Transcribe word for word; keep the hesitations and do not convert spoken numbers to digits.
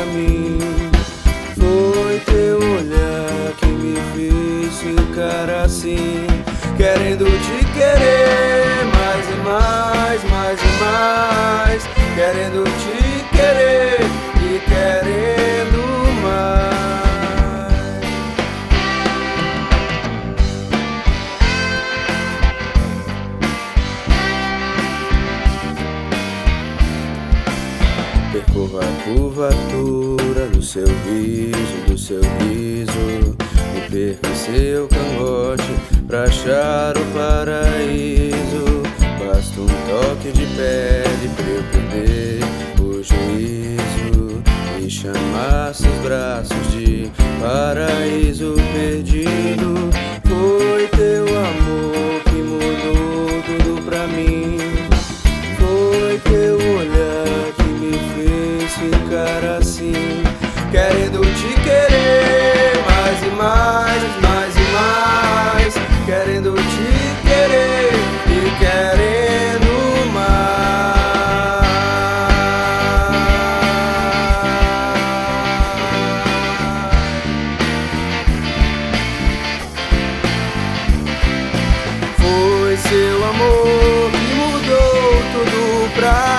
mim. Foi teu olhar que me fez ficar assim, querendo te querer mais e mais, mais e mais, querendo te querer e querendo mais. Percorro a curvatura do seu riso, do seu riso, me perco em seu cangote pra achar o paraíso. Basta um toque de pele pra eu perder o juízo e chamar seus braços de paraíso perdido. Foi teu amor que mudou tudo pra mim. Foi teu olhar que me fez ficar assim, querendo te querer mais e mais, mais e mais, querendo te querer e querendo mais. Foi seu amor que mudou tudo pra